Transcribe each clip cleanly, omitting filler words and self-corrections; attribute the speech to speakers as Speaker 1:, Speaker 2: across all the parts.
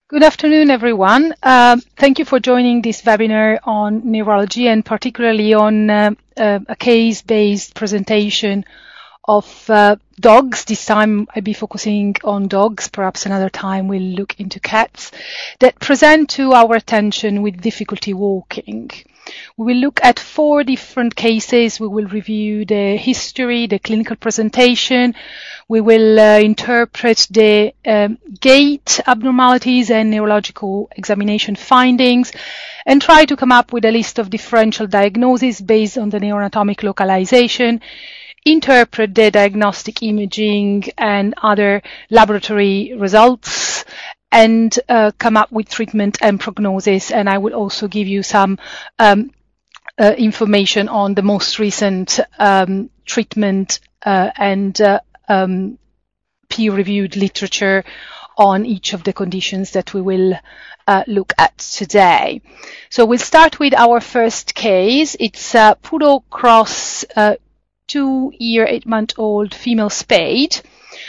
Speaker 1: Good afternoon, everyone. Thank you for joining this webinar on neurology and particularly on a case-based presentation of dogs. This time I'll be focusing on dogs. Perhaps another time we'll look into cats that present to our attention with difficulty walking. We will look at 4 different cases. We will review the history, the clinical presentation. We will interpret the gait abnormalities and neurological examination findings and try to come up with a list of differential diagnoses based on the neuroanatomic localization, interpret the diagnostic imaging and other laboratory results, and come up with treatment and prognosis. And I will also give you some information on the most recent treatment and peer-reviewed literature on each of the conditions that we will look at today. So we'll start with our first case. It's a Poodle Cross 2-year, 8-month-old female spayed.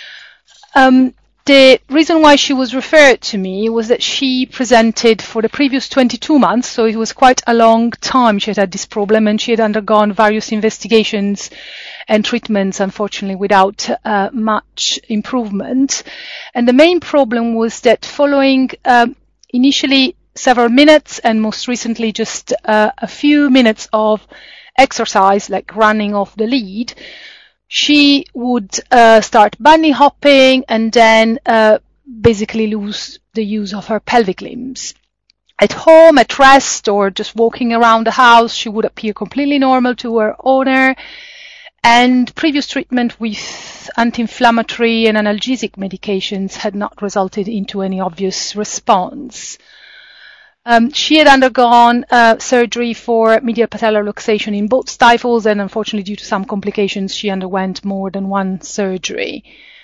Speaker 1: The reason why she was referred to me was that she presented for the previous 22 months, so it was quite a long time she had this problem, and she had undergone various investigations and treatments, unfortunately, without much improvement. And the main problem was that following initially several minutes and most recently just a few minutes of exercise, like running off the lead, she would start bunny hopping and then basically lose the use of her pelvic limbs. At home, at rest, or just walking around the house, she would appear completely normal to her owner, and previous treatment with anti-inflammatory and analgesic medications had not resulted into any obvious response. She had undergone surgery for medial patellar luxation in both stifles, and unfortunately, due to some complications, she underwent more than one surgery.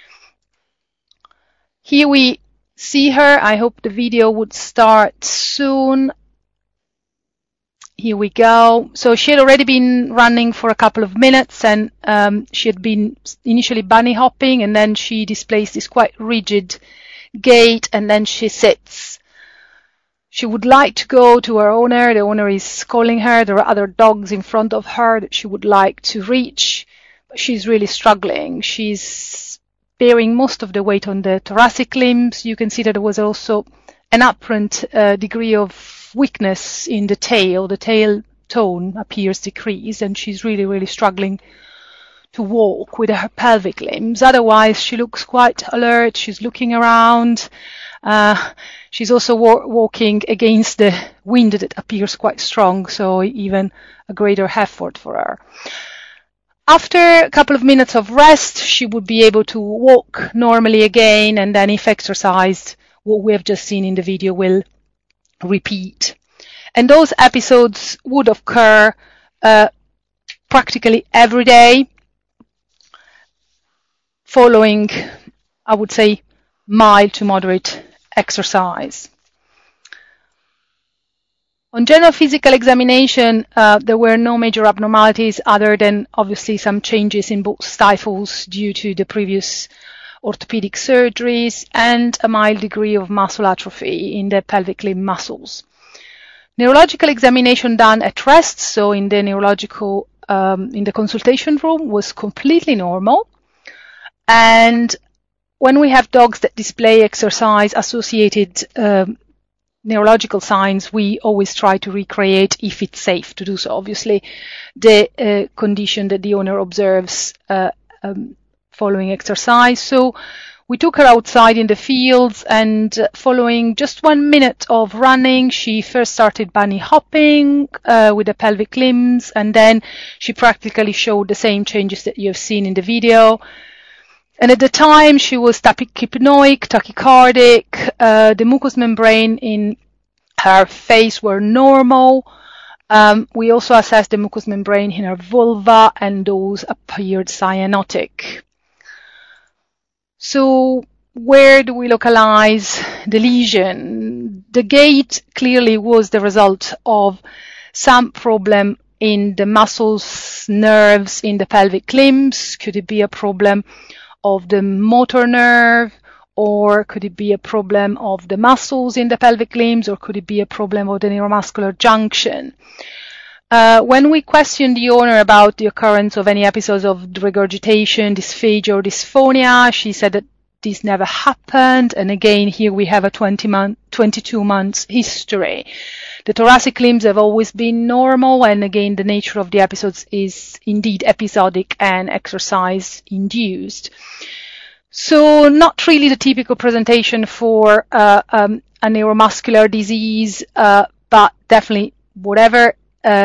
Speaker 1: Here we see her. I hope the video would start soon. Here we go. So she had already been running for a couple of minutes, and she had been initially bunny hopping, and then she displays this quite rigid gait, and then she sits. She would like to go to her owner. The owner is calling her. There are other dogs in front of her that she would like to reach, but she's really struggling. She's bearing most of the weight on the thoracic limbs. You can see that there was also an apparent degree of weakness in the tail. The tail tone appears decreased, and she's really, really struggling to walk with her pelvic limbs. Otherwise, she looks quite alert. She's looking around. She's also walking against the wind that appears quite strong, so even a greater effort for her. After a couple of minutes of rest, she would be able to walk normally again, and then if exercised, what we have just seen in the video will repeat. And those episodes would occur practically every day following, I would say, mild to moderate exercise. On general physical examination, there were no major abnormalities other than obviously some changes in both stifles due to the previous orthopedic surgeries and a mild degree of muscle atrophy in the pelvic limb muscles. Neurological examination done at rest, so in the neurological in the consultation room, was completely normal. And when we have dogs that display exercise-associated neurological signs, we always try to recreate, if it's safe to do so, obviously, the condition that the owner observes following exercise. So we took her outside in the fields, and following just 1 minute of running, she first started bunny hopping with the pelvic limbs, and then she practically showed the same changes that you have seen in the video. And at the time, she was tachypnoic, tachycardic. The mucous membrane in her face were normal. We also assessed the mucous membrane in her vulva, and those appeared cyanotic. So where do we localize the lesion? The gait clearly was the result of some problem in the muscles, nerves in the pelvic limbs. Could it be a problem of the motor nerve or could it be a problem of the muscles in the pelvic limbs, or could it be a problem of the neuromuscular junction? When we questioned the owner about the occurrence of any episodes of regurgitation, dysphagia, or dysphonia, she said that this never happened. And again, here we have a 22 months history. The thoracic limbs have always been normal, and again, the nature of the episodes is indeed episodic and exercise-induced. So not really the typical presentation for a neuromuscular disease, but definitely whatever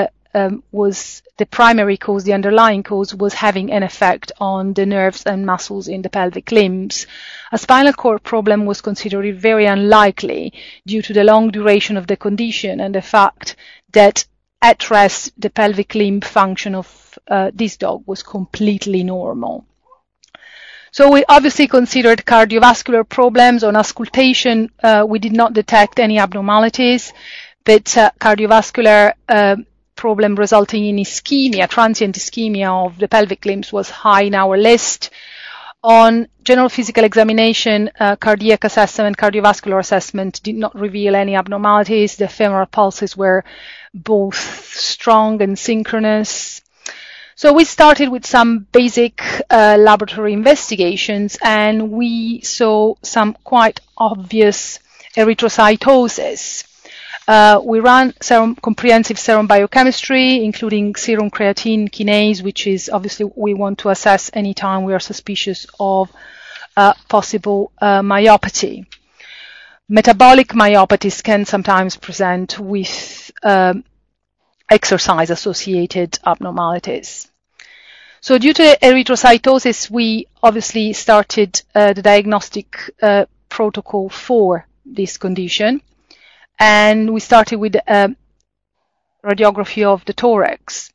Speaker 1: was the primary cause, the underlying cause, was having an effect on the nerves and muscles in the pelvic limbs. A spinal cord problem was considered very unlikely due to the long duration of the condition and the fact that at rest the pelvic limb function of this dog was completely normal. So we obviously considered cardiovascular problems. On auscultation, we did not detect any abnormalities, but cardiovascular problem resulting in ischemia, transient ischemia of the pelvic limbs was high in our list. On general physical examination, cardiac assessment, cardiovascular assessment did not reveal any abnormalities. The femoral pulses were both strong and synchronous. So we started with some basic laboratory investigations, and we saw some quite obvious erythrocytosis. We ran comprehensive serum biochemistry, including serum creatine kinase, which is obviously we want to assess anytime we are suspicious of possible myopathy. Metabolic myopathies can sometimes present with exercise-associated abnormalities. So due to erythrocytosis, we obviously started the diagnostic protocol for this condition. And we started with radiography of the thorax.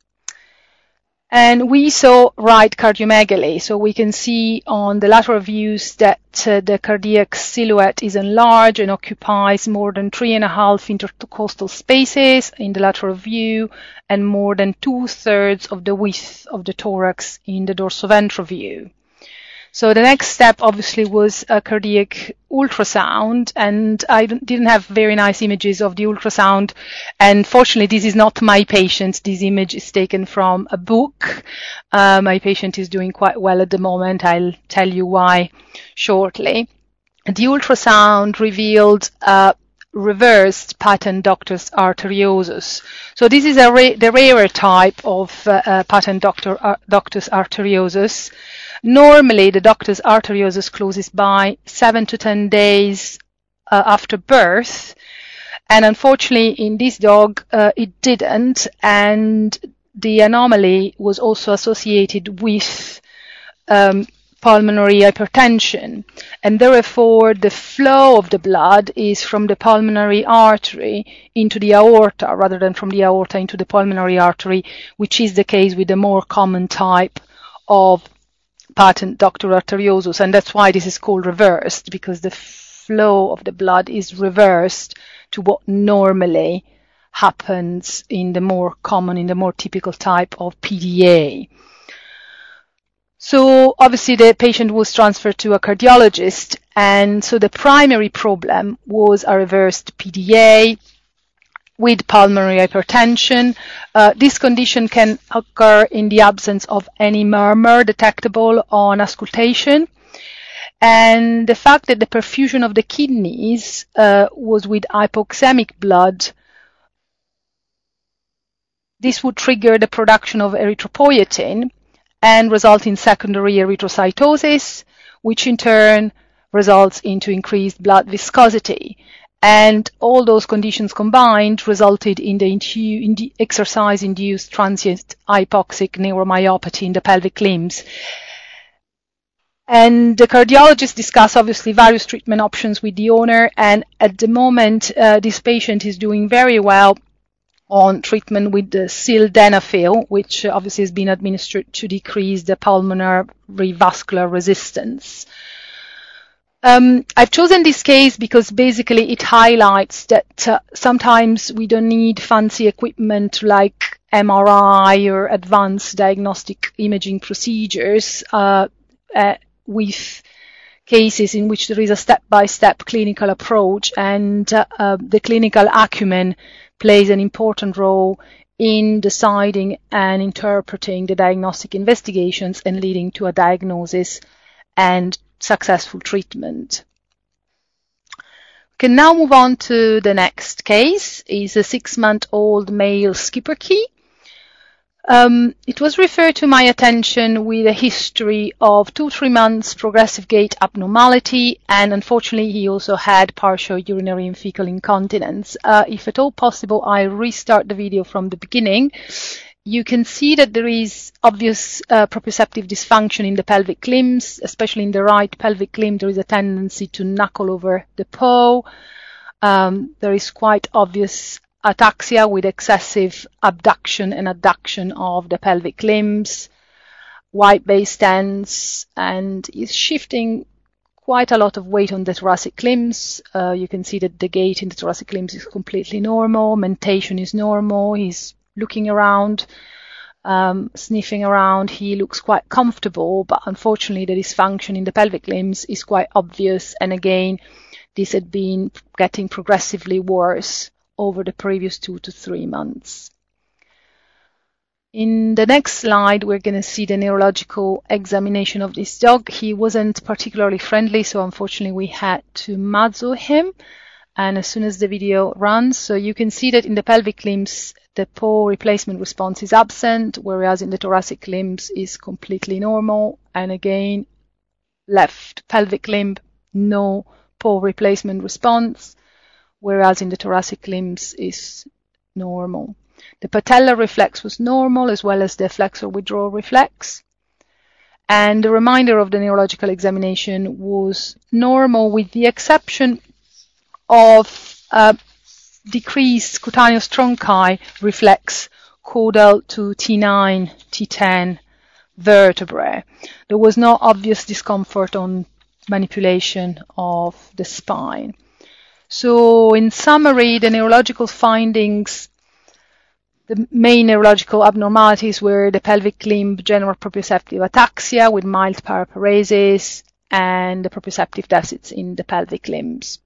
Speaker 1: And we saw right cardiomegaly. So we can see on the lateral views that the cardiac silhouette is enlarged and occupies more than 3.5 intercostal spaces in the lateral view and more than 2/3 of the width of the thorax in the dorsoventral view. So the next step obviously was a cardiac ultrasound, and I didn't have very nice images of the ultrasound, and fortunately this is not my patient. This image is taken from a book. My patient is doing quite well at the moment. I'll tell you why shortly. The ultrasound revealed reversed patent ductus arteriosus. So this is the rarer type of patent ductus arteriosus. Normally, the ductus arteriosus closes by 7 to 10 days after birth, and unfortunately, in this dog, it didn't, and the anomaly was also associated with pulmonary hypertension, and therefore the flow of the blood is from the pulmonary artery into the aorta rather than from the aorta into the pulmonary artery, which is the case with the more common type of patent ductus arteriosus, and that's why this is called reversed, because the flow of the blood is reversed to what normally happens in the more common, in the more typical type of PDA. So obviously the patient was transferred to a cardiologist, and so the primary problem was a reversed PDA with pulmonary hypertension. This condition can occur in the absence of any murmur detectable on auscultation. And the fact that the perfusion of the kidneys was with hypoxemic blood, this would trigger the production of erythropoietin and result in secondary erythrocytosis, which in turn results into increased blood viscosity. And all those conditions combined resulted in the exercise-induced transient hypoxic neuromyopathy in the pelvic limbs. And the cardiologist discussed obviously various treatment options with the owner, and at the moment this patient is doing very well on treatment with the sildenafil, which obviously has been administered to decrease the pulmonary vascular resistance. I've chosen this case because basically it highlights that sometimes we don't need fancy equipment like MRI or advanced diagnostic imaging procedures with cases in which there is a step-by-step clinical approach, and the clinical acumen plays an important role in deciding and interpreting the diagnostic investigations and leading to a diagnosis and successful treatment. We can now move on to the next case. It's a 6-month-old male Schipperke. It was referred to my attention with a history of 2-3 months progressive gait abnormality, and unfortunately he also had partial urinary and fecal incontinence. If at all possible, I restart the video from the beginning. You can see that there is obvious proprioceptive dysfunction in the pelvic limbs, especially in the right pelvic limb. There is a tendency to knuckle over the paw. There is quite obvious ataxia with excessive abduction and adduction of the pelvic limbs, wide base stance, and is shifting quite a lot of weight on the thoracic limbs. You can see that the gait in the thoracic limbs is completely normal, mentation is normal, he's looking around, sniffing around, he looks quite comfortable, but unfortunately the dysfunction in the pelvic limbs is quite obvious, and again, this had been getting progressively worse over the previous 2 to 3 months. In the next slide, we're going to see the neurological examination of this dog. He wasn't particularly friendly, so unfortunately we had to muzzle him. And as soon as the video runs, so you can see that in the pelvic limbs, the paw replacement response is absent, whereas in the thoracic limbs is completely normal. And again, left pelvic limb, no paw replacement response, whereas in the thoracic limbs is normal. The patellar reflex was normal, as well as the flexor withdrawal reflex. And the remainder of the neurological examination was normal, with the exception of decreased cutaneous tronchi reflex caudal to T9, T10 vertebrae. There was no obvious discomfort on manipulation of the spine. So in summary, the neurological findings, the main neurological abnormalities were the pelvic limb general proprioceptive ataxia with mild paraparesis and the proprioceptive deficits in the pelvic limbs.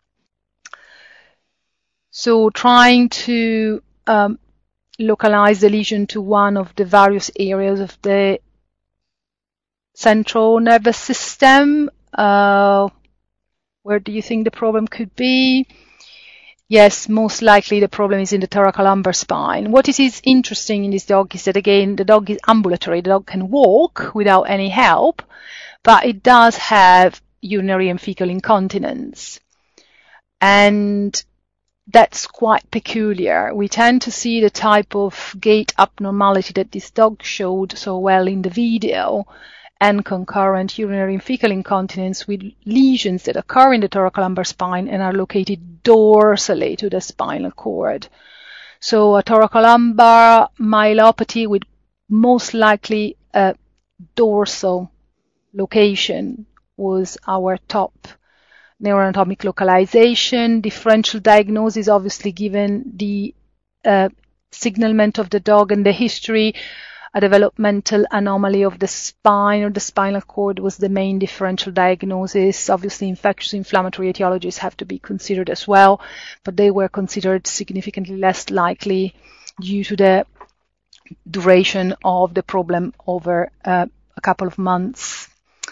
Speaker 1: So trying to localize the lesion to one of the various areas of the central nervous system, where do you think the problem could be? Yes, most likely the problem is in the thoracolumbar spine. What is interesting in this dog is that, again, the dog is ambulatory. The dog can walk without any help, but it does have urinary and fecal incontinence. And that's quite peculiar. We tend to see the type of gait abnormality that this dog showed so well in the video, and concurrent urinary and fecal incontinence with lesions that occur in the thoracolumbar spine and are located dorsally to the spinal cord. So a thoracolumbar myelopathy with most likely a dorsal location was our top neuroanatomic localization. Differential diagnosis, obviously, given the signalment of the dog and the history. A developmental anomaly of the spine or the spinal cord was the main differential diagnosis. Obviously, infectious inflammatory etiologies have to be considered as well, but they were considered significantly less likely due to the duration of the problem over a couple of months.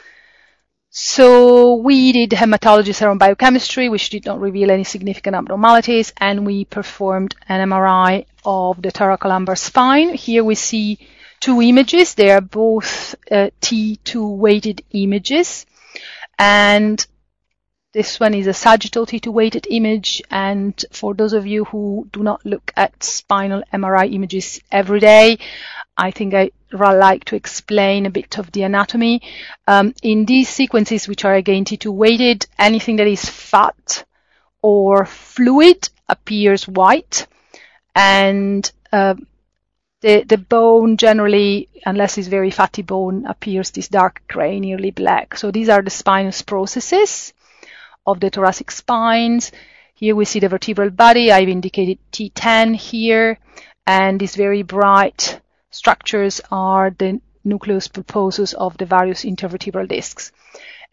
Speaker 1: So we did hematology serum biochemistry, which did not reveal any significant abnormalities, and we performed an MRI of the thoracolumbar spine. Here we see 2 images. They are both T2 weighted images, and this one is a sagittal T2 weighted image. And for those of you who do not look at spinal MRI images every day, I think I'd like to explain a bit of the anatomy. In these sequences, which are again T2 weighted, anything that is fat or fluid appears white, and the bone generally, unless it's very fatty bone, appears this dark gray, nearly black. So these are the spinous processes of the thoracic spines. Here we see the vertebral body. I've indicated T10 here, and these very bright structures are the nucleus pulposus of the various intervertebral discs.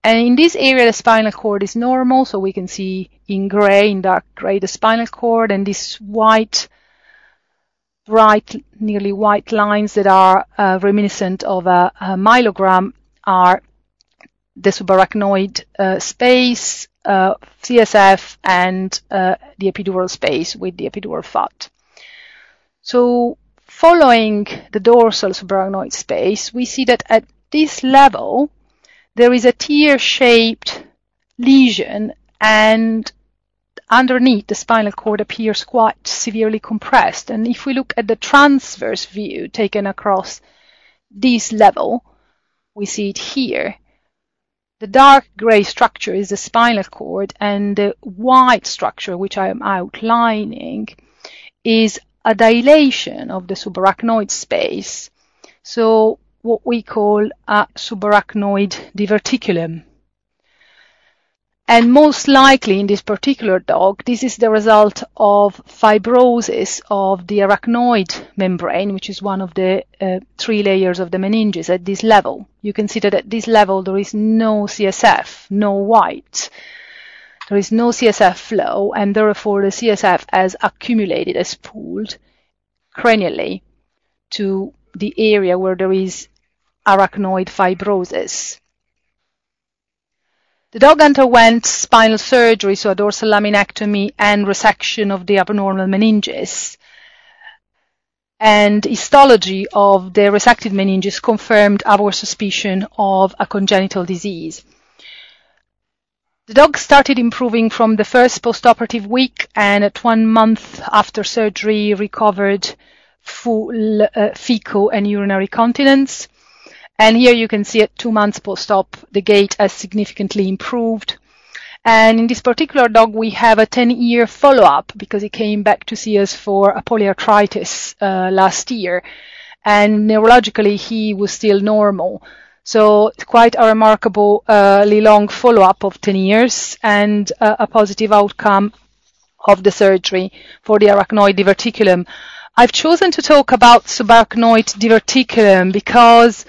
Speaker 1: And in this area, the spinal cord is normal, so we can see in gray, in dark gray, the spinal cord, and these white, bright, nearly white lines that are reminiscent of a myelogram are the subarachnoid space, CSF, and the epidural space with the epidural fat. So following the dorsal subarachnoid space, we see that at this level, there is a tear-shaped lesion, and underneath the spinal cord appears quite severely compressed. And if we look at the transverse view taken across this level, we see it here. The dark gray structure is the spinal cord, and the white structure, which I am outlining, is a dilation of the subarachnoid space. So what we call a subarachnoid diverticulum. And most likely in this particular dog, this is the result of fibrosis of the arachnoid membrane, which is one of the 3 layers of the meninges at this level. You can see that at this level there is no CSF, no white. There is no CSF flow, and therefore the CSF has accumulated, has pooled cranially to the area where there is arachnoid fibrosis. The dog underwent spinal surgery, so a dorsal laminectomy and resection of the abnormal meninges. And histology of the resected meninges confirmed our suspicion of a congenital disease. The dog started improving from the first postoperative week, and at 1 month after surgery recovered full fecal and urinary continence. And here you can see at 2 months post-op, the gait has significantly improved. And in this particular dog, we have a 10-year follow-up because he came back to see us for a polyarthritis last year. And neurologically, he was still normal. So it's quite a remarkably long follow-up of 10 years and a positive outcome of the surgery for the arachnoid diverticulum. I've chosen to talk about subarachnoid diverticulum because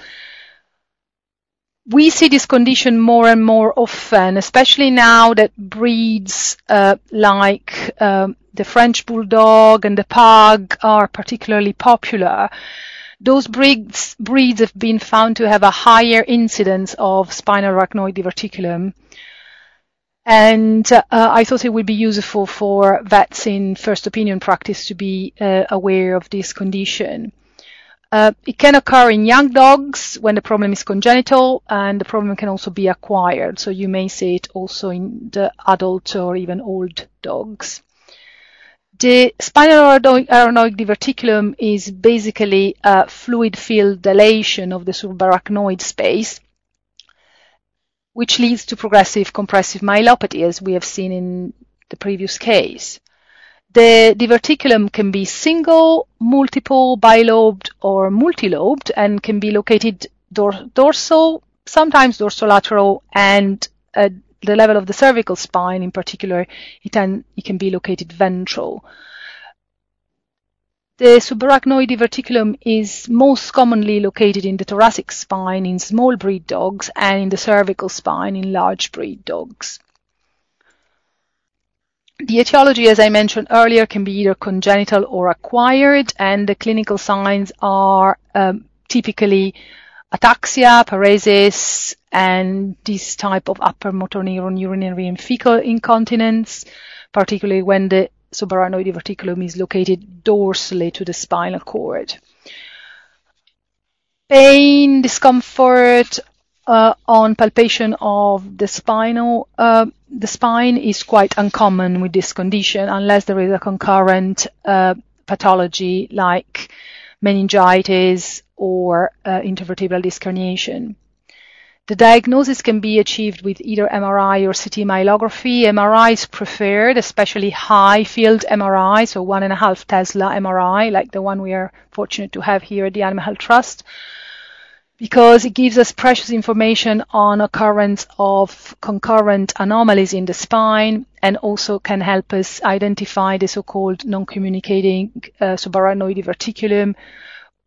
Speaker 1: we see this condition more and more often, especially now that breeds like the French Bulldog and the Pug are particularly popular. Those breeds have been found to have a higher incidence of spinal arachnoid diverticulum. And I thought it would be useful for vets in first opinion practice to be aware of this condition. It can occur in young dogs when the problem is congenital, and the problem can also be acquired. So you may see it also in the adult or even old dogs. The spinal arachnoid diverticulum is basically a fluid-filled dilation of the subarachnoid space, which leads to progressive compressive myelopathy, as we have seen in the previous case. The diverticulum can be single, multiple, bilobed, or multilobed, and can be located dorsal, sometimes dorsolateral, and at the level of the cervical spine in particular, it can be located ventral. The subarachnoid diverticulum is most commonly located in the thoracic spine in small breed dogs and in the cervical spine in large breed dogs. The etiology, as I mentioned earlier, can be either congenital or acquired, and the clinical signs are typically ataxia, paresis, and this type of upper motor neuron urinary and fecal incontinence, particularly when the subarachnoid diverticulum is located dorsally to the spinal cord. Pain, discomfort on palpation of the spine is quite uncommon with this condition unless there is a concurrent pathology like meningitis or intervertebral disc herniation. The diagnosis can be achieved with either MRI or CT myelography. MRI is preferred, especially high-field MRI, so 1.5 Tesla MRI, like the one we are fortunate to have here at the Animal Health Trust, because it gives us precious information on occurrence of concurrent anomalies in the spine and also can help us identify the so-called non-communicating subarachnoid diverticulum,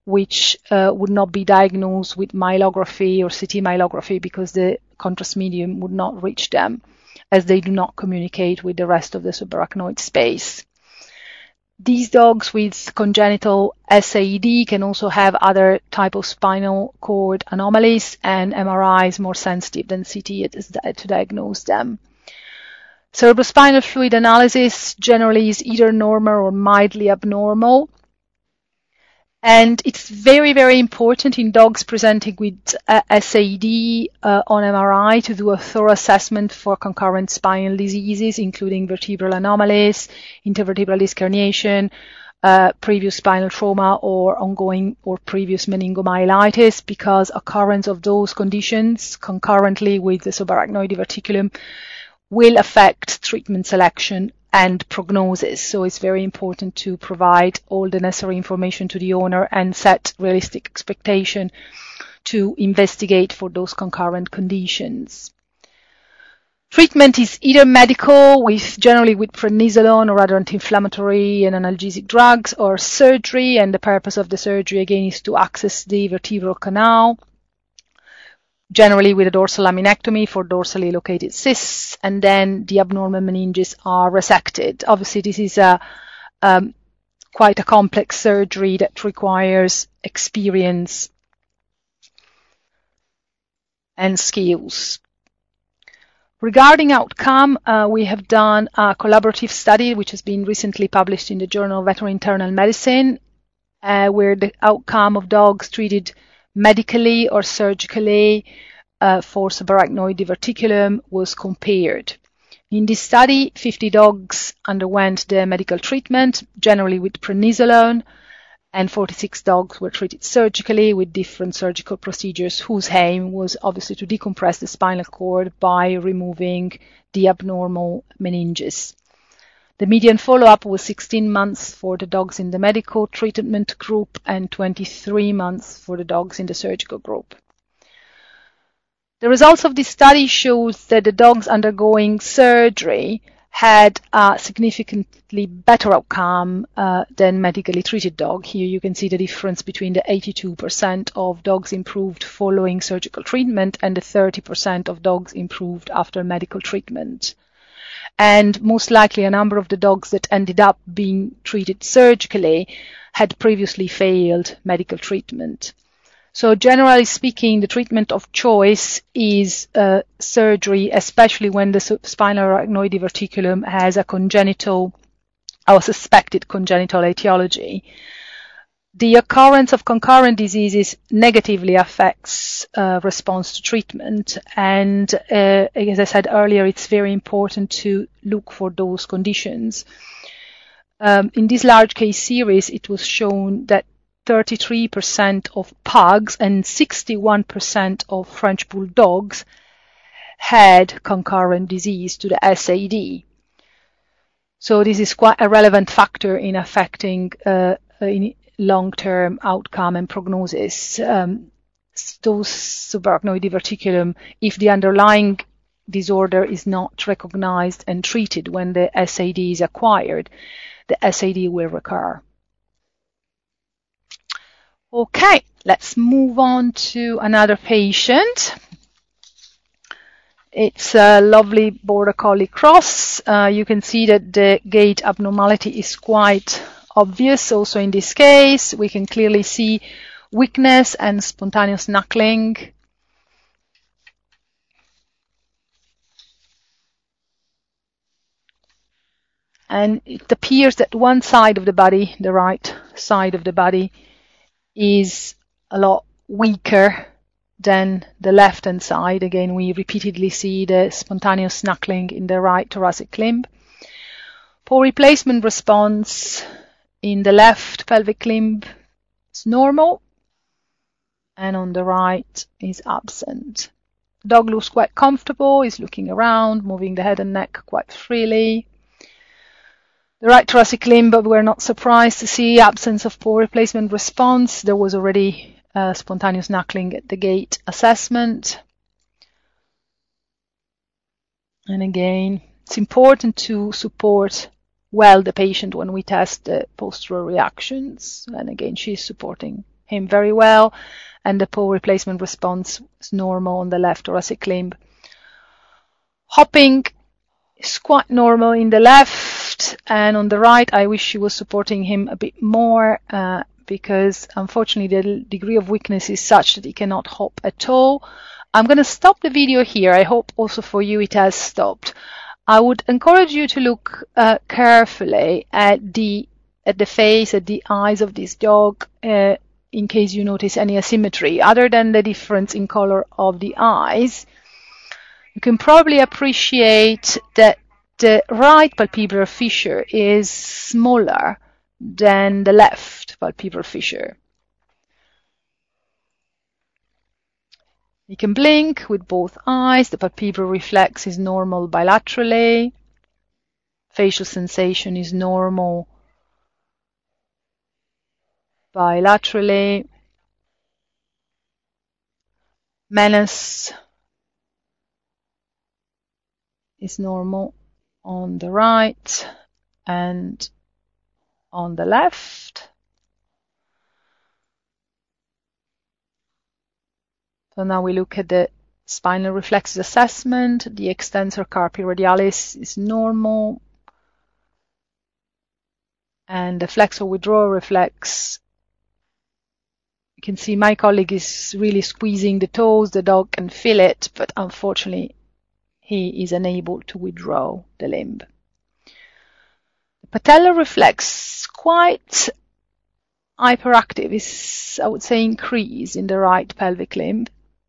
Speaker 1: which would not be diagnosed with myelography or CT myelography because the contrast medium would not reach them, as they do not communicate with the rest of the subarachnoid space. These dogs with congenital SAED can also have other type of spinal cord anomalies, and MRI is more sensitive than CT to diagnose them. Cerebrospinal fluid analysis generally is either normal or mildly abnormal. And it's very, very important in dogs presenting with SAED on MRI to do a thorough assessment for concurrent spinal diseases, including vertebral anomalies, intervertebral disc herniation, previous spinal trauma, or ongoing or previous meningomyelitis, because occurrence of those conditions concurrently with the subarachnoid diverticulum will affect treatment selection and prognosis. So it's very important to provide all the necessary information to the owner and set realistic expectation to investigate for those concurrent conditions. Treatment is either medical, generally with prednisolone or other anti-inflammatory and analgesic drugs, or surgery, and the purpose of the surgery again is to access the vertebral canal, generally with a dorsal laminectomy for dorsally located cysts, and then the abnormal meninges are resected. Obviously, this is quite a complex surgery that requires experience and skills. Regarding outcome, we have done a collaborative study which has been recently published in the Journal of Veterinary Internal Medicine, where the outcome of dogs treated medically or surgically for subarachnoid diverticulum was compared. In this study, 50 dogs underwent the medical treatment, generally with prednisolone, and 46 dogs were treated surgically with different surgical procedures whose aim was obviously to decompress the spinal cord by removing the abnormal meninges. The median follow-up was 16 months for the dogs in the medical treatment group and 23 months for the dogs in the surgical group. The results of this study shows that the dogs undergoing surgery had a significantly better outcome than medically treated dogs. Here you can see the difference between the 82% of dogs improved following surgical treatment and the 30% of dogs improved after medical treatment. And most likely a number of the dogs that ended up being treated surgically had previously failed medical treatment. So generally speaking, the treatment of choice is surgery, especially when the spinal arachnoid diverticulum has a congenital or suspected congenital etiology. The occurrence of concurrent diseases negatively affects response to treatment, and as I said earlier, it's very important to look for those conditions. In this large case series, it was shown that 33% of pugs and 61% of French bulldogs had concurrent disease to the SAD. So this is quite a relevant factor in affecting long-term outcome and prognosis. Those subarachnoid diverticulum, if the underlying disorder is not recognized and treated when the SAD is acquired, the SAD will recur. Okay, let's move on to another patient. It's a lovely Border Collie cross. You can see that the gait abnormality is quite obvious. Also in this case, we can clearly see weakness and spontaneous knuckling. And it appears that one side of the body, the right side of the body, is a lot weaker than the left-hand side. Again, we repeatedly see the spontaneous knuckling in the right thoracic limb. Paw replacement response in the left pelvic limb is normal, and on the right is absent. The dog looks quite comfortable, is looking around, moving the head and neck quite freely. The right thoracic limb, but we're not surprised to see absence of paw replacement response. There was already spontaneous knuckling at the gait assessment. And again, it's important to support well the patient when we test the postural reactions. And again, she's supporting him very well, and the pole replacement response is normal on the left thoracic limb. Hopping is quite normal in the left, and on the right I wish she was supporting him a bit more because unfortunately the degree of weakness is such that he cannot hop at all. I'm going to stop the video here. I hope also for you it has stopped. I would encourage you to look carefully at the face, at the eyes of this dog, in case you notice any asymmetry. Other than the difference in color of the eyes, you can probably appreciate that the right palpebral fissure is smaller than the left palpebral fissure. You can blink with both eyes. The palpebral reflex is normal bilaterally. Facial sensation is normal bilaterally. Menace is normal on the right and on the left. So now we look at the spinal reflexes assessment. The extensor carpi radialis is normal, and the flexor withdrawal reflex, you can see my colleague is really squeezing the toes. The dog can feel it, but unfortunately he is unable to withdraw the limb. The patellar reflex, quite hyperactive, is, I would say, increase in the right pelvic limb.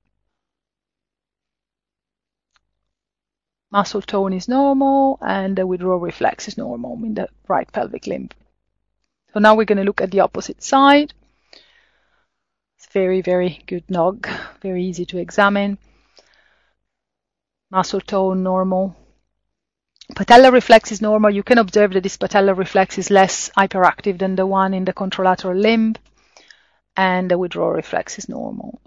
Speaker 1: Muscle tone is normal, and the withdrawal reflex is normal in the right pelvic limb. So now we're going to look at the opposite side. It's very, very good dog, very easy to examine. Muscle tone normal. Patellar reflex is normal. You can observe that this patellar reflex is less hyperactive than the one in the contralateral limb, and the withdrawal reflex is normal.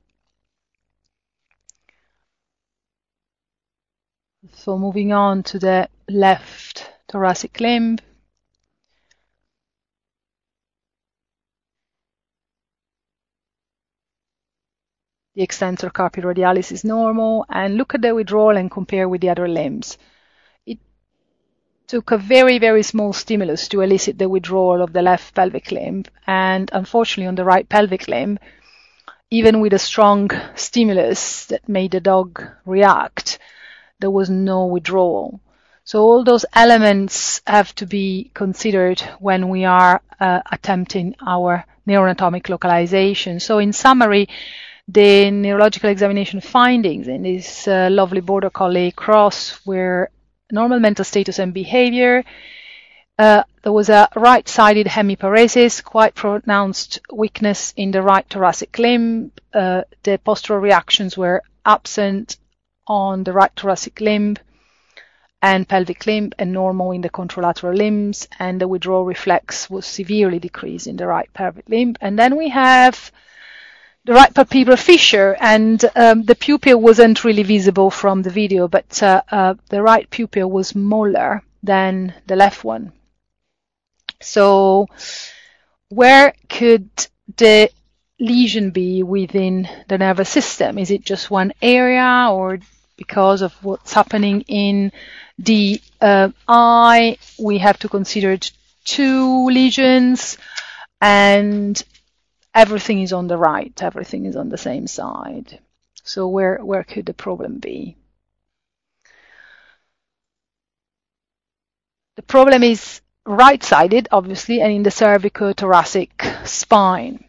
Speaker 1: So moving on to the left thoracic limb. The extensor carpi radialis is normal, and look at the withdrawal and compare with the other limbs. It took a very, very small stimulus to elicit the withdrawal of the left pelvic limb, and unfortunately on the right pelvic limb, even with a strong stimulus that made the dog react, there was no withdrawal. So all those elements have to be considered when we are attempting our neuroanatomic localization. So in summary, the neurological examination findings in this lovely border collie cross were normal mental status and behavior. There was a right-sided hemiparesis, quite pronounced weakness in the right thoracic limb. The postural reactions were absent on the right thoracic limb and pelvic limb, and normal in the contralateral limbs, and the withdrawal reflex was severely decreased in the right pelvic limb. And then we have the right palpebral fissure, and the pupil wasn't really visible from the video, but the right pupil was smaller than the left one. So where could the lesion be within the nervous system? Is it just one area, or because of what's happening in the eye, we have to consider two lesions, and everything is on the right, everything is on the same side. So where could the problem be? The problem is right-sided, obviously, and in the cervicothoracic spine.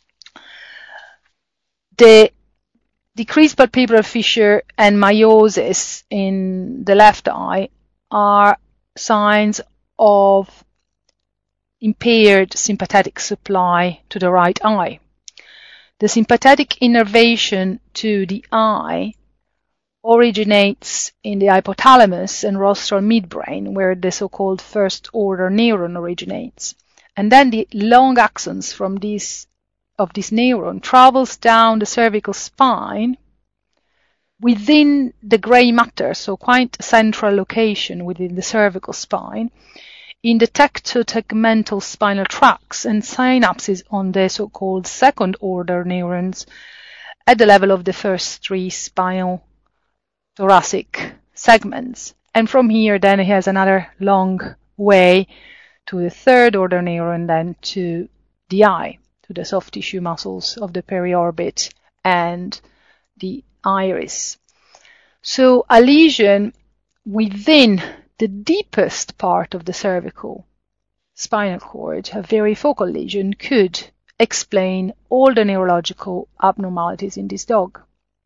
Speaker 1: The decreased palpebral fissure and meiosis in the left eye are signs of impaired sympathetic supply to the right eye. The sympathetic innervation to the eye originates in the hypothalamus and rostral midbrain, where the so-called first-order neuron originates. And then the long axons from this neuron travels down the cervical spine within the gray matter, so quite a central location within the cervical spine. in the tectotegmental spinal tracts and synapses on the so-called second-order neurons at the level of the first 3 spinal thoracic segments. And from here, then it has another long way to the third-order neuron, then to the eye, to the soft tissue muscles of the periorbit and the iris. So a lesion within the deepest part of the cervical spinal cord, a very focal lesion, could explain all the neurological abnormalities in this dog.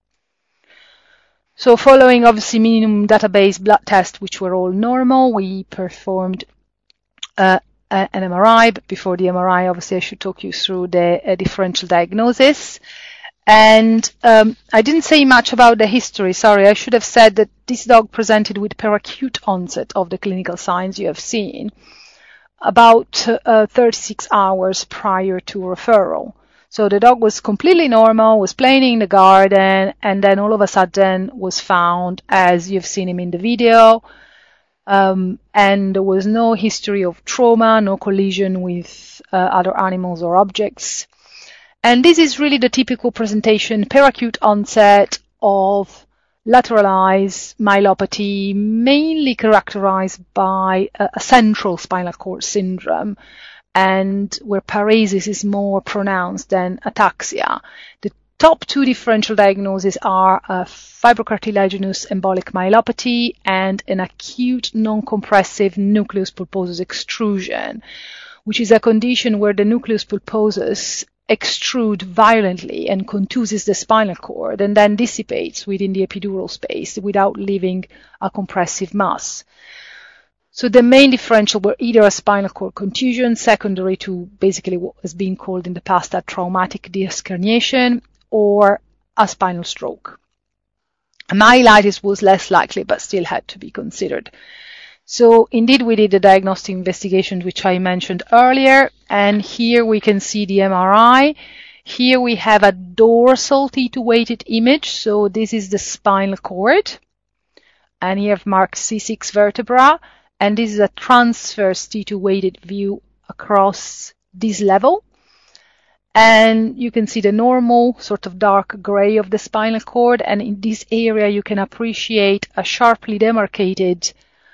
Speaker 1: So following obviously minimum database blood tests, which were all normal, we performed an MRI. But before the MRI, obviously I should talk you through the differential diagnosis. And I didn't say much about the history. Sorry, I should have said that this dog presented with peracute onset of the clinical signs you have seen about 36 hours prior to referral. So the dog was completely normal, was playing in the garden, and then all of a sudden was found, as you've seen him in the video, and there was no history of trauma, no collision with other animals or objects. And this is really the typical presentation, peracute onset of lateralized myelopathy, mainly characterized by a central spinal cord syndrome, and where paresis is more pronounced than ataxia. The top 2 differential diagnoses are a fibrocartilaginous embolic myelopathy and an acute non-compressive nucleus pulposus extrusion, which is a condition where the nucleus pulposus extrude violently and contuses the spinal cord and then dissipates within the epidural space without leaving a compressive mass. So the main differential were either a spinal cord contusion, secondary to basically what has been called in the past a traumatic disc herniation, or a spinal stroke. Myelitis was less likely, but still had to be considered. So indeed, we did the diagnostic investigation, which I mentioned earlier, and here we can see the MRI. Here we have a dorsal T2 weighted image, so this is the spinal cord, and here I've marked C6 vertebra, and this is a transverse T2 weighted view across this level. And you can see the normal sort of dark gray of the spinal cord, and in this area you can appreciate a sharply demarcated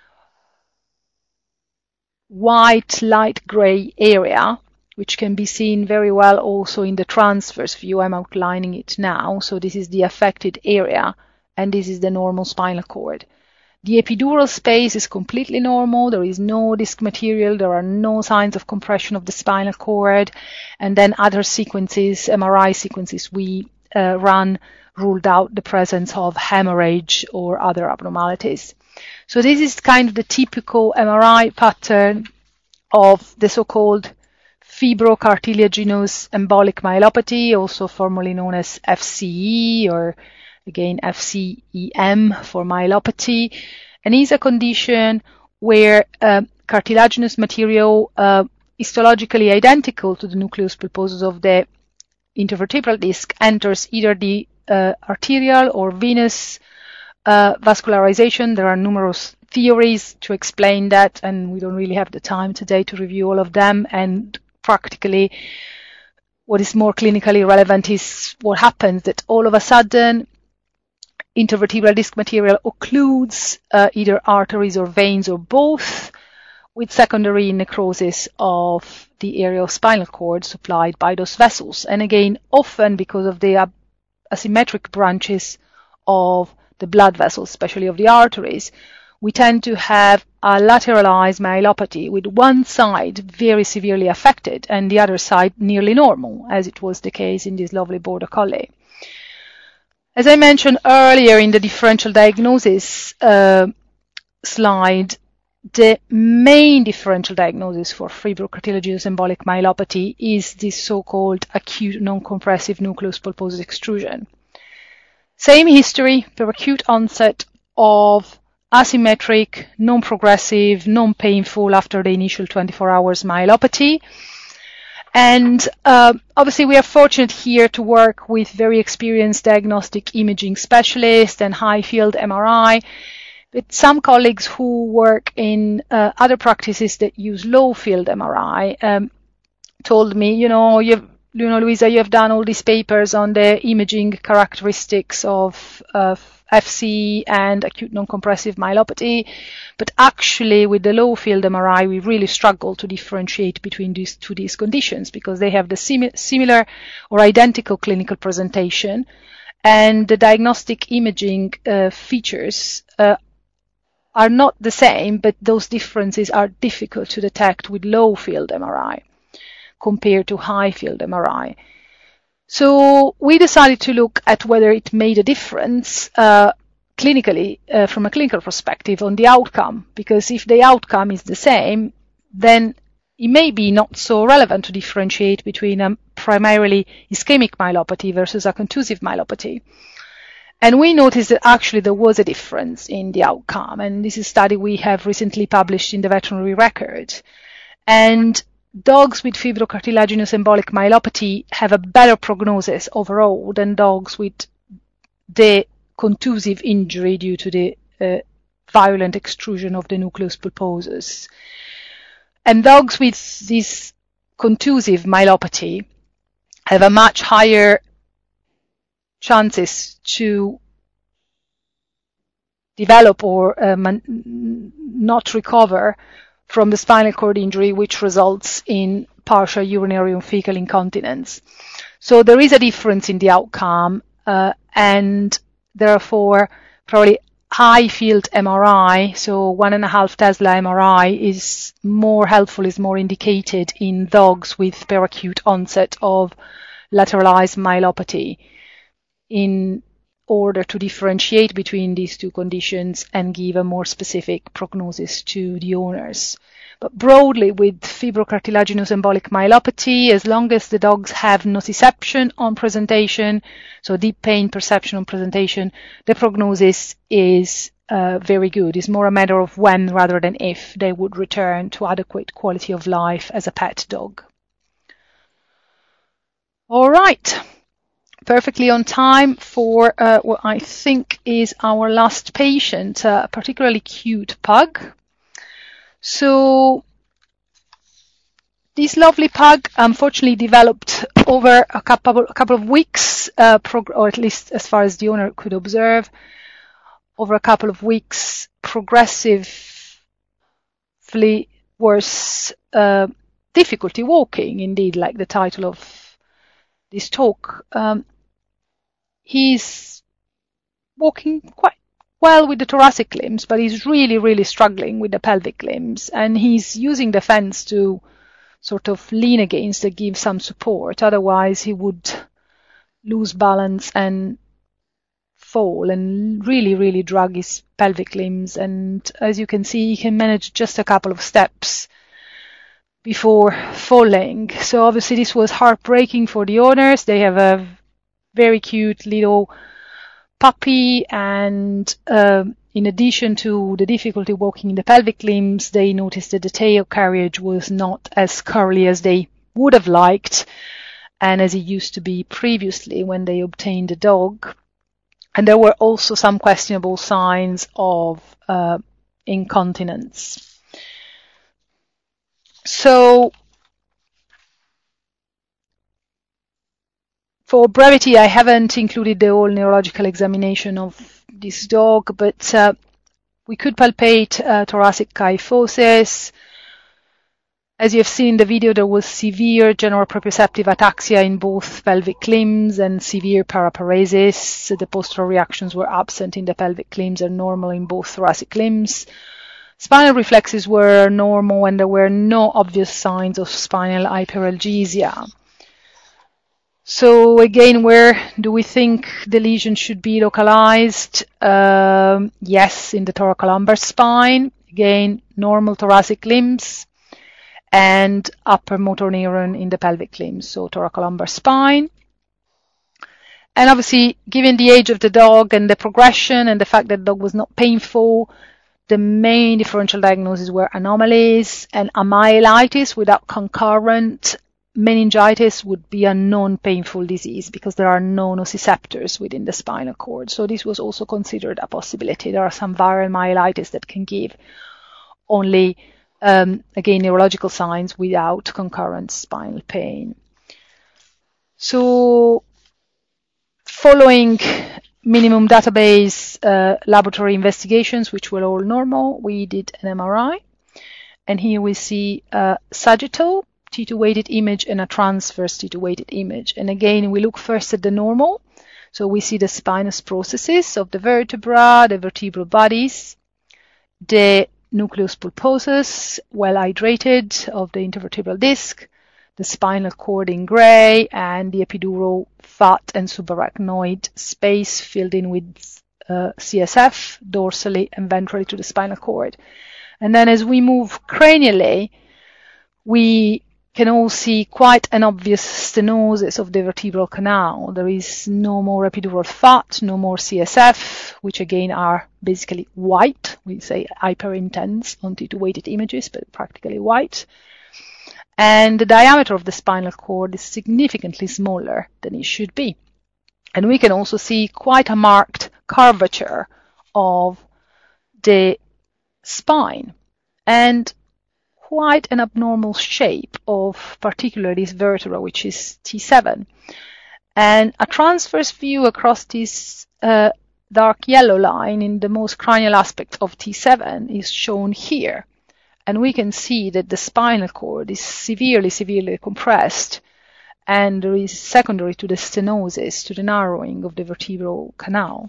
Speaker 1: white light gray area, which can be seen very well also in the transverse view. I'm outlining it now. So this is the affected area, and this is the normal spinal cord. The epidural space is completely normal. There is no disc material. There are no signs of compression of the spinal cord. And then other sequences, MRI sequences we run, ruled out the presence of hemorrhage or other abnormalities. So this is kind of the typical MRI pattern of the so-called fibrocartilaginous embolic myelopathy, also formerly known as FCE, or again FCEM for myelopathy, and is a condition where cartilaginous material histologically identical to the nucleus pulposus of the intervertebral disc enters either the arterial or venous vascularization. There are numerous theories to explain that, and we don't really have the time today to review all of them. And practically, what is more clinically relevant is what happens that all of a sudden intervertebral disc material occludes either arteries or veins or both, with secondary necrosis of the area of spinal cord supplied by those vessels. And again, often because of the asymmetric branches of the blood vessels, especially of the arteries, we tend to have a lateralized myelopathy with one side very severely affected and the other side nearly normal, as it was the case in this lovely Border Collie. As I mentioned earlier in the differential diagnosis slide, the main differential diagnosis for fibrocartilaginous embolic myelopathy is this so-called acute non-compressive nucleus pulposus extrusion. Same history, peracute onset of asymmetric, non-progressive, non-painful after the initial 24 hours myelopathy. And obviously we are fortunate here to work with very experienced diagnostic imaging specialists and high-field MRI, But some colleagues who work in other practices that use low field MRI told me, Luisa, you have done all these papers on the imaging characteristics of FC and acute non-compressive myelopathy, but actually with the low field MRI we really struggle to differentiate between these conditions because they have the similar or identical clinical presentation, and the diagnostic imaging features are not the same, but those differences are difficult to detect with low field MRI compared to high field MRI. So we decided to look at whether it made a difference clinically, from a clinical perspective, on the outcome, because if the outcome is the same, then it may be not so relevant to differentiate between a primarily ischemic myelopathy versus a contusive myelopathy. And we noticed that actually there was a difference in the outcome, and this is a study we have recently published in the Veterinary Record. And dogs with fibrocartilaginous embolic myelopathy have a better prognosis overall than dogs with the contusive injury due to the violent extrusion of the nucleus pulposus. And dogs with this contusive myelopathy have a much higher chances to develop or not recover from the spinal cord injury, which results in partial urinary and fecal incontinence. So there is a difference in the outcome, and therefore probably high field MRI, so 1.5 Tesla MRI, is more helpful, is more indicated in dogs with peracute onset of lateralized myelopathy in order to differentiate between these two conditions and give a more specific prognosis to the owners. But broadly, with fibrocartilaginous embolic myelopathy, as long as the dogs have nociception on presentation, so deep pain perception on presentation, the prognosis is very good. It's more a matter of when rather than if they would return to adequate quality of life as a pet dog. All right. Perfectly on time for what I think is our last patient, a particularly cute pug. So this lovely pug unfortunately developed over a couple of weeks, or at least as far as the owner could observe, over a couple of weeks, progressively worse difficulty walking, indeed, like the title of this talk. He's walking quite well with the thoracic limbs, but he's really, really struggling with the pelvic limbs, and he's using the fence to sort of lean against and give some support. Otherwise, he would lose balance and fall and really, really drag his pelvic limbs. And as you can see, he can manage just a couple of steps before falling. So obviously this was heartbreaking for the owners. They have a very cute little puppy, and in addition to the difficulty walking in the pelvic limbs, they noticed that the tail carriage was not as curly as they would have liked and as it used to be previously when they obtained the dog. And there were also some questionable signs of incontinence. So for brevity, I haven't included the whole neurological examination of this dog, but we could palpate thoracic kyphosis. As you have seen in the video, there was severe general proprioceptive ataxia in both pelvic limbs and severe paraparesis. The postural reactions were absent in the pelvic limbs and normal in both thoracic limbs. Spinal reflexes were normal and there were no obvious signs of spinal hyperalgesia. So again, where do we think the lesion should be localized? Yes, in the thoracolumbar spine. Again, normal thoracic limbs and upper motor neuron in the pelvic limbs, so thoracolumbar spine. And obviously, given the age of the dog and the progression and the fact that the dog was not painful, the main differential diagnoses were anomalies and amyelitis without concurrent meningitis would be a non-painful disease because there are no nociceptors within the spinal cord. So this was also considered a possibility. There are some viral myelitis that can give only, again, neurological signs without concurrent spinal pain. So following minimum database laboratory investigations, which were all normal, we did an MRI. And here we see a sagittal T2 weighted image and a transverse T2 weighted image. And again, we look first at the normal. So we see the spinous processes of the vertebra, the vertebral bodies, the nucleus pulposus, well hydrated, of the intervertebral disc, the spinal cord in gray, and the epidural fat and subarachnoid space filled in with CSF, dorsally and ventrally to the spinal cord. And then as we move cranially, we can all see quite an obvious stenosis of the vertebral canal. There is no more epidural fat, no more CSF, which again are basically white. We say hyper-intense on T2 weighted images, but practically white. And the diameter of the spinal cord is significantly smaller than it should be. And we can also see quite a marked curvature of the spine and quite an abnormal shape of particularly this vertebra, which is T7. And a transverse view across this dark yellow line in the most cranial aspect of T7 is shown here. And we can see that the spinal cord is severely, severely compressed, and there is secondary to the stenosis, to the narrowing of the vertebral canal.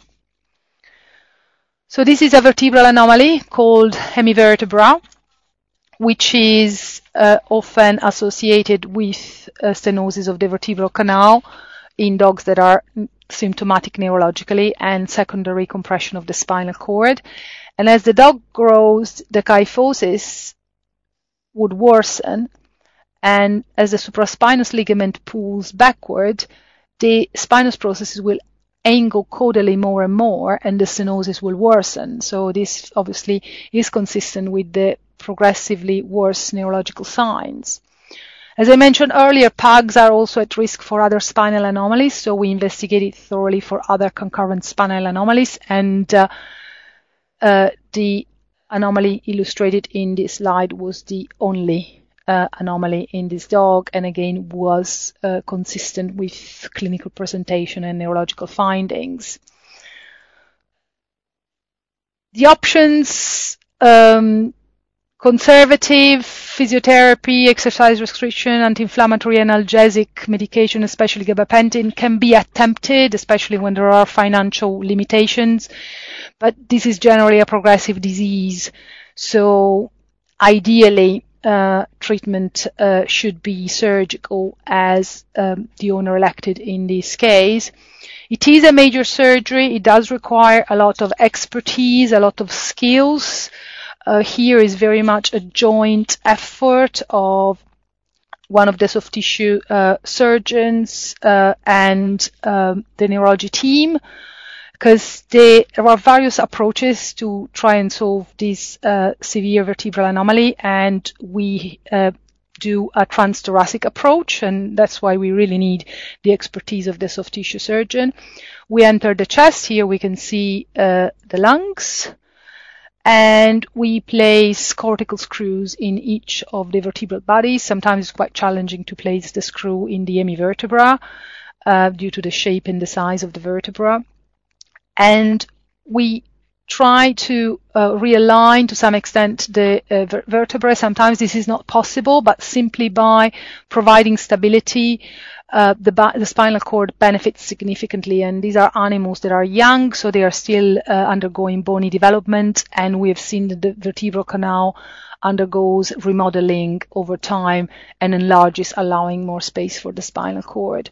Speaker 1: So this is a vertebral anomaly called hemivertebra, which is often associated with stenosis of the vertebral canal in dogs that are symptomatic neurologically and secondary compression of the spinal cord. And as the dog grows, the kyphosis would worsen, and as the supraspinous ligament pulls backward, the spinous processes will angle caudally more and more, and the stenosis will worsen. So this obviously is consistent with the progressively worse neurological signs. As I mentioned earlier, pugs are also at risk for other spinal anomalies, so we investigated thoroughly for other concurrent spinal anomalies, and the anomaly illustrated in this slide was the only anomaly in this dog, and again was consistent with clinical presentation and neurological findings. The options: conservative physiotherapy, exercise restriction, anti-inflammatory analgesic medication, especially gabapentin, can be attempted, especially when there are financial limitations. But this is generally a progressive disease, so ideally treatment should be surgical, as the owner elected in this case. It is a major surgery. It does require a lot of expertise, a lot of skills. Here is very much a joint effort of one of the soft tissue surgeons and the neurology team, because there are various approaches to try and solve this severe vertebral anomaly, and we do a transthoracic approach, and that's why we really need the expertise of the soft tissue surgeon. We enter the chest. Here we can see the lungs, and we place cortical screws in each of the vertebral bodies. Sometimes it's quite challenging to place the screw in the hemivertebra due to the shape and the size of the vertebra. And we try to realign to some extent the vertebrae. Sometimes this is not possible, but simply by providing stability, the spinal cord benefits significantly. And these are animals that are young, so they are still undergoing bony development, and we have seen that the vertebral canal undergoes remodeling over time and enlarges, allowing more space for the spinal cord.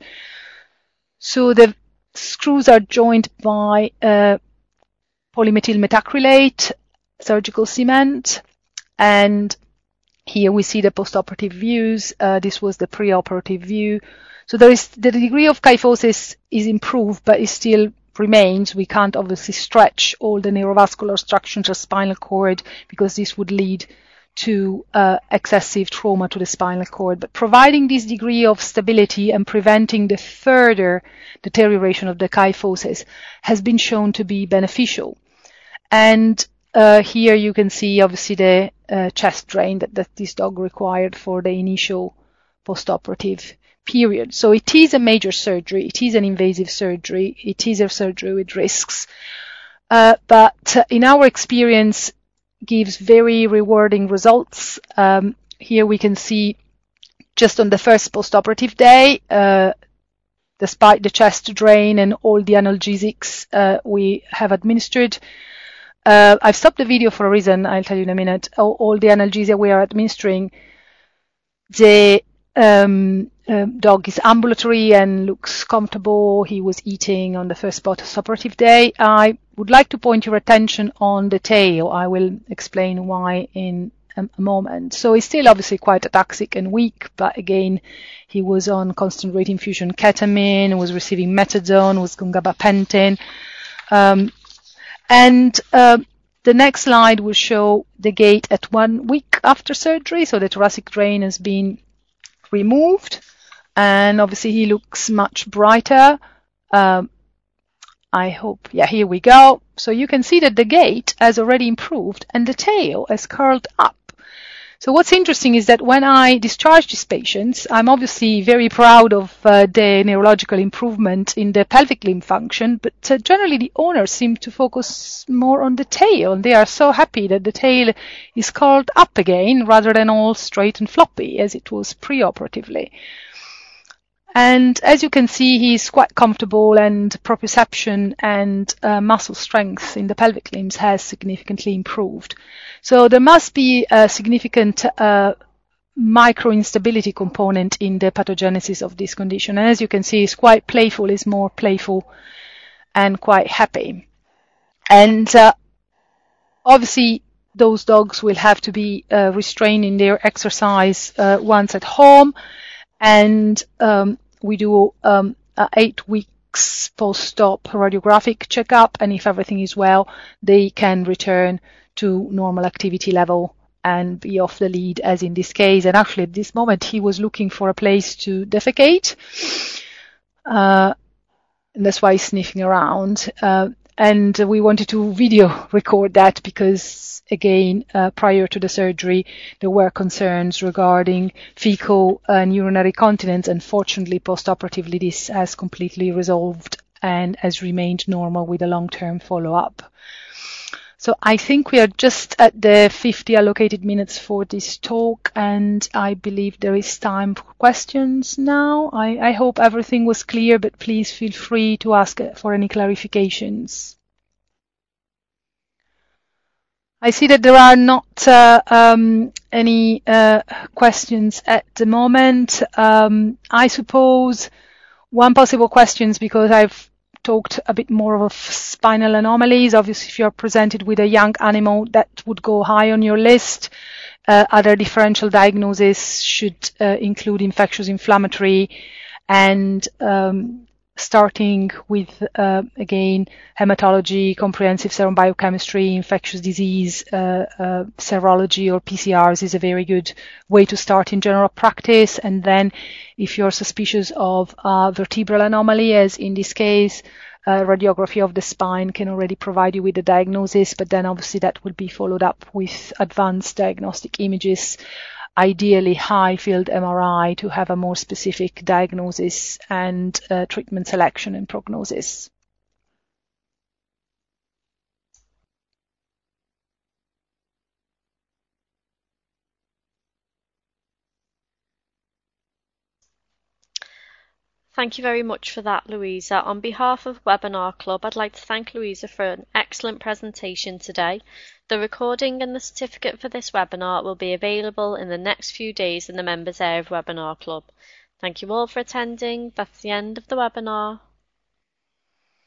Speaker 1: So the screws are joined by polymethyl methacrylate, surgical cement, and here we see the postoperative views. This was the preoperative view. So there is the degree of kyphosis is improved, but it still remains. We can't obviously stretch all the neurovascular structures of spinal cord, because this would lead to excessive trauma to the spinal cord, but providing this degree of stability and preventing the further deterioration of the kyphosis has been shown to be beneficial. And here you can see obviously the chest drain that this dog required for the initial postoperative period. So it is a major surgery, it is an invasive surgery, it is a surgery with risks, but in our experience gives very rewarding results. Here we can see just on the first postoperative day, despite the chest drain and all the analgesics we have administered. I've stopped the video for a reason, I'll tell you in a minute. All the analgesia we are administering, the dog is ambulatory and looks comfortable. He was eating on the first postoperative day. I would like to point your attention on the tail. I will explain why in a moment. So he's still obviously quite ataxic and weak, but again, he was on constant rate infusion ketamine, was receiving methadone, was on gabapentin. The next slide will show the gait at 1 week after surgery. So the thoracic drain has been removed, and obviously he looks much brighter. I hope, yeah, here we go. So you can see that the gait has already improved and the tail has curled up. So what's interesting is that when I discharge these patients, I'm obviously very proud of the neurological improvement in the pelvic limb function, but generally the owners seem to focus more on the tail, and they are so happy that the tail is curled up again rather than all straight and floppy as it was preoperatively. And as you can see, he's quite comfortable, and proprioception and muscle strength in the pelvic limbs has significantly improved. So there must be a significant microinstability component in the pathogenesis of this condition. And as you can see, he's quite playful, he's more playful and quite happy. And obviously, those dogs will have to be restrained in their exercise once at home. And we do 8 weeks post-op radiographic checkup, and if everything is well, they can return to normal activity level and be off the lead, as in this case. And actually, at this moment, he was looking for a place to defecate. And that's why he's sniffing around. And we wanted to video record that because, again, prior to the surgery, there were concerns regarding fecal and urinary continence. Unfortunately, post-operatively, this has completely resolved and has remained normal with a long-term follow-up. So I think we are just at the 50 allocated minutes for this talk, and I believe there is time for questions now. I hope everything was clear, but please feel free to ask for any clarifications. I see that there are not any questions at the moment. I suppose one possible question is because I've talked a bit more of spinal anomalies. Obviously, if you're presented with a young animal, that would go high on your list. Other differential diagnoses should include infectious inflammatory and starting with, again, hematology, comprehensive serum biochemistry, infectious disease, serology or PCRs is a very good way to start in general practice. And then if you're suspicious of vertebral anomaly, as in this case, radiography of the spine can already provide you with the diagnosis, but then obviously that will be followed up with advanced diagnostic images, ideally high field MRI, to have a more specific diagnosis and treatment selection and prognosis.
Speaker 2: Thank you very much for that, Louisa. On behalf of Webinar Club, I'd like to thank Louisa for an excellent presentation today. The recording and the certificate for this webinar will be available in the next few days in the members area of Webinar Club. Thank you all for attending. That's the end of the webinar.